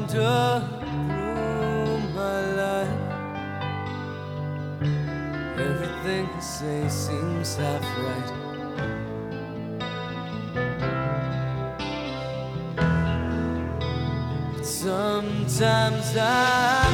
through my life. Everything I say seems half right. But sometimes I